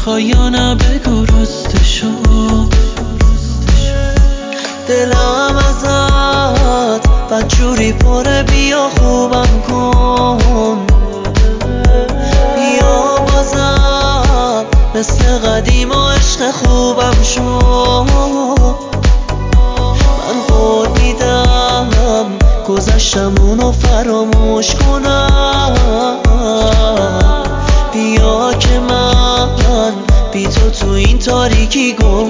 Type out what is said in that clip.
میخوای یا نه بگو راستشو. دلم ازت بدجوری پره، بیا خوبم کن. بیا بازم مثل قدیم و عشق خوبم شو. من قول میدم گذشتمونو فراموش کنم. بیا که من بی تو این تاریکی گم